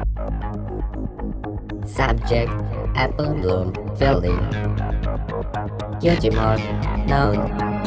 Subject: apple bloom filling. Cutie mark noun.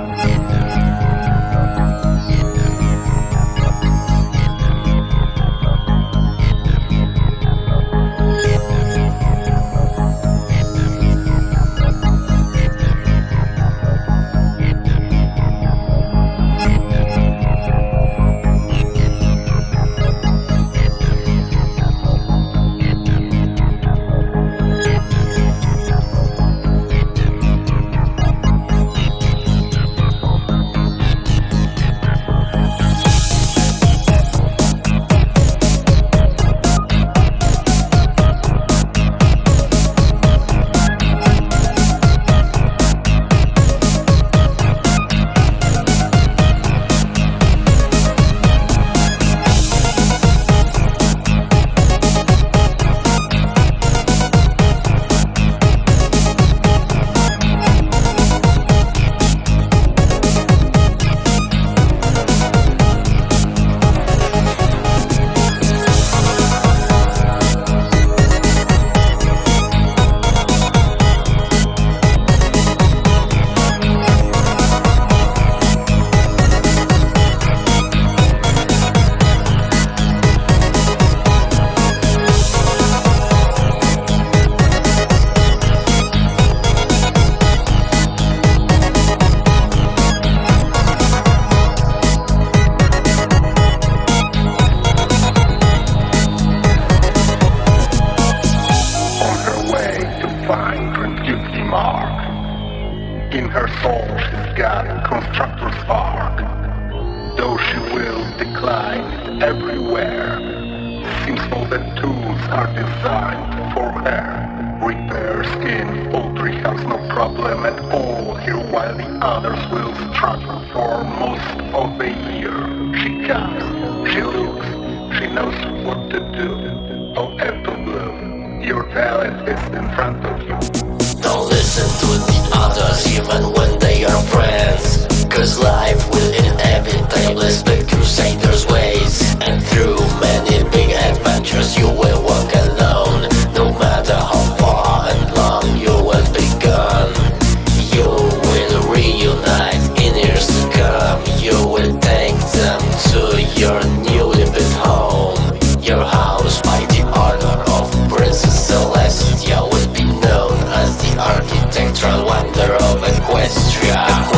Find her beauty mark. In her soul she's got a constructor spark. Though she will decline everywhere, seems all the tools are designed for her. Repair skin, poultry has no problem at all here, while the others will struggle for most of the year. She comes, she looks, she knows what to do. Oh, apple bloom, your talent is in front of you. Don't listen to the others even when they are friends, 'cause life will inevitably speak crusaders' ways. And through many big adventures you will walk alone. No matter how far and long you will be gone, you will reunite in years to come. You will take them to your newly built home. Your house by the order of Princess Celestia will be known as the architectural wonder of Equestria.